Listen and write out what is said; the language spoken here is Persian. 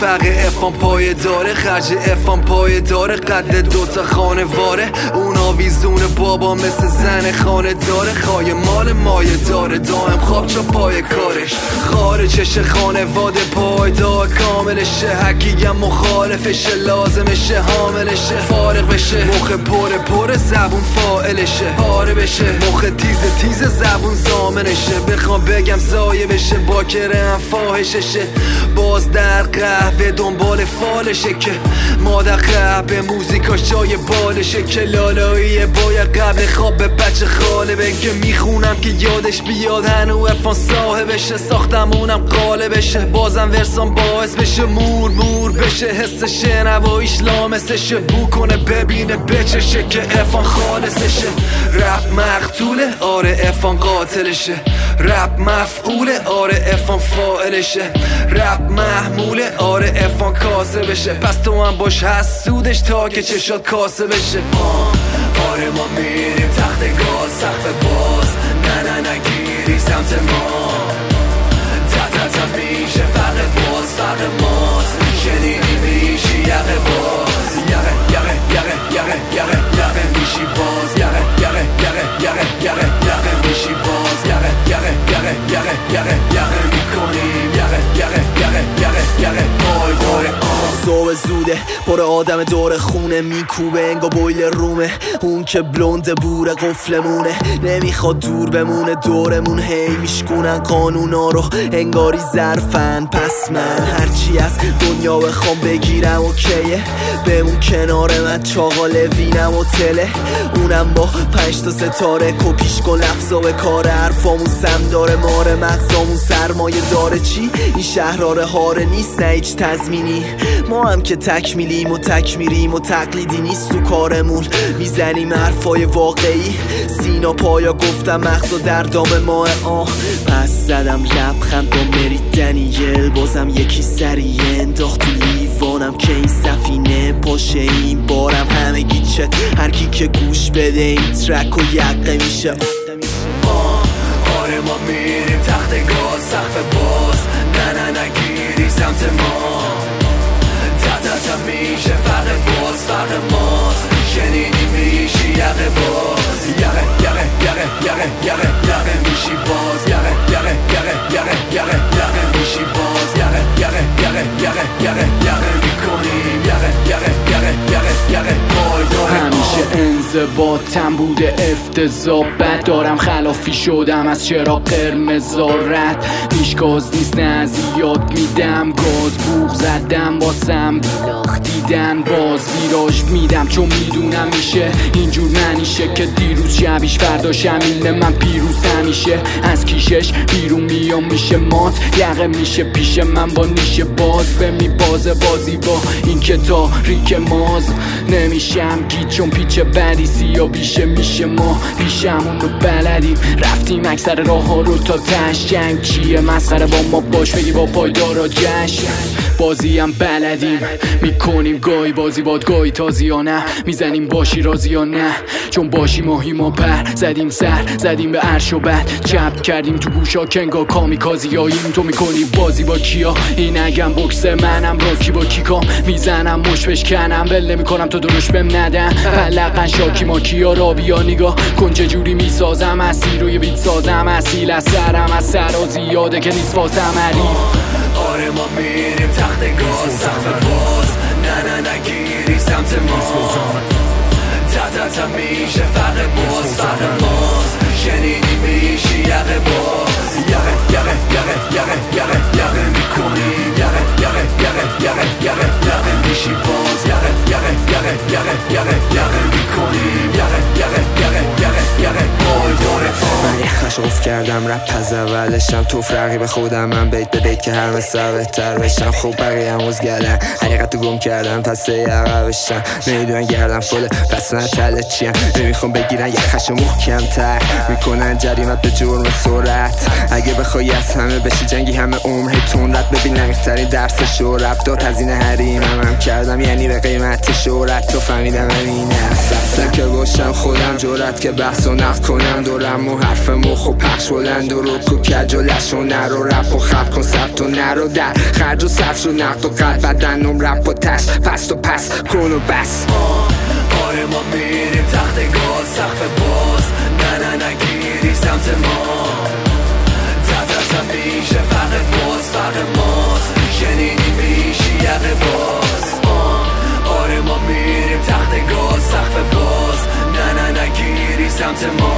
فقر افان پای داره، خرج افان پای داره، قد دوتا خانه واره، اون آویزون بابا مثل زن خانه داره، خواهی مال مایه داره، دائم خواب چا پای کارش، خارجشه خانواده پایدار کاملشه، هرکیم مخالفشه لازمشه حاملشه، فارغ بشه مخ پره زبون فائلشه، پاره بشه مخ تیز زبون زامنشه، بخوام بگم زایه بشه باکره هم فاحششه، باز در قهوه دنبال فالشه که مادر قهوه موزیکاش جای بالشه، که لالاییه باید قبل خواب به بچه خاله بگه، میخونم که یادش بیاد هنو افان صاحبشه، ساختمونم قاله بشه، بازم ورسان باعث بشه مور بشه، حس شنواییش لامسشه، بو کنه ببینه بچشه که افان خالصشه، رپ مقتوله آره افان قاتلشه، رپ مفعوله آره افان فاعلشه، رپ محموله آره افان کاسه بشه، پس تو هم باش حسودش تا که چشات کاسه بشه. آره ما میریم تخت گاز سقف باز، نه نگیری سمت ما، تا میشه فقر ماست، شنیدی میشی یقه باز، یقه میشی باز، یقه میشی باز، یقه میکنیم، یقه پای صبح زوده پر آدم دور خونه، میکوبه انگا بویل رومه، اون که بلنده بوره قفلمونه، نمیخواد دور بمونه دورمون، هی میشکونن قانونا رو انگاری ظرفن، پس من هرچی از دنیا بخوام بگیرم اوکیه، بمون کنار من چاقال وینم و تله، اونم با 5 تا ستاره، کپیش کن لفظا به کار، حرفامون سم داره ماره، مغزامون سرمایه داره، چی؟ این شهراره هاره نیست نه هیچ تضمینی، ما هم که تکمیلیم و تکمیریم و تقلیدی نیست تو کارمون، میزنیم حرفای واقعی، سینا پایا گفتم مغزا در دام ماه، پس زدم لبخند با مری دنیل، بازم یکی سریع انداخت تو لیوانم که این سفینه پاشه، این بارم همگی چه هرکی که گوش بده این ترک و یقه میشه. آره ما میریم تخت گاز سقف باز، نه نگیری سمت ما، تا میشه فقر ماست، شنیدی میشی یقه باز، یقه میشی باز، یقه میشی باز، یقه میکنیم، یقه پای داره. همیشه انضباطم بوده افتضاح، بد دارم خلافی شدم از چرا قرمزا، رد پیش گاز نیست نه از یاد میدم، گاز بوق زدم باسم بیلاخ دیدن، باز ویراژ میدم چون میدونم میشه اینجور منیشه، که دیروز شبیش فردا شمیل من پیروز همیشه، از کیشش بیرون میام میشه مات، یقه میشه پیش من با نیشه باز، به میبازه بازی با این که تاریک ماز، نمیشم گیت چون پیچ بدی سیا بیشه میشه، ما پیشمون رو بلدیم، رفتیم اکثر راه ها رو تا تش، جنگ چیه مسخره با ما باش بگی با پایدارا جشن، بازی هم بلدیم میکنیم گاهی بازی باد گاهی تازی یا نه، میزنیم باشی رازی یا نه، چون باشی ماهی ما پر زدیم سر زدیم به عرش و بعد چپ کردیم تو گوشا کنگا کامیکازی یاییم، تو میکنی بازی با کیا، این اگم بکس منم راکی با کیکام، میزنم مش بشکنم ول نمیکنم تو دروش بهم ندن، پلقن شاکی ما کیا را بیا نگاه کن چه جوری میسازم، اسیر روی بیت سازم اصیل از سرم از سرا زیاده که نیست واسم حریف. آره ما میریم تخت گاز سقف باز، نه نگیری سمت ما، تا میشه فقر ماست، شنیدی میشی یقه باز، یقه میکنیم، یقه میشی باز، یقه میکنیم، یقه پای داره. من یخش افت کردم رپ از اولشم، توف رقیب خودم من بیت به بیت که همه سر بهتر بشم، خوب بقیه هم گلن حقیقت رو گم کردم پس یقه بشم، نمیدونن گردم فله پس من تله چیم، نمیخوام بگیرن یخش محکم تر، میکنن جریمت به جرم سرعت، اگه بخوای از همه بشی جنگی همه عمر هیتون رد ببین نمیخترین درس شورب داد هزینه حریم هم کردم یعنی به قیمت شورت، تو فهمیدم همینه اصلا که باشم خودم جورت که بحث و نقد کنم دورم و حرف مخ و پخش بلند و رک و کج و لش و نرو رپ و خب کن ثبت و نرو در خرج و صفر و نقد و قد بدنم رپ و تش پست و پس کن و بس. آره ما میریم تخت گاز سقف باز نه نگیری سمت ما تزرزم میشه فرق باز فرق ماست شنیدی میشی یقه باز. آره ما میریم تخت گاز سقف باز نه نگیری سمت ما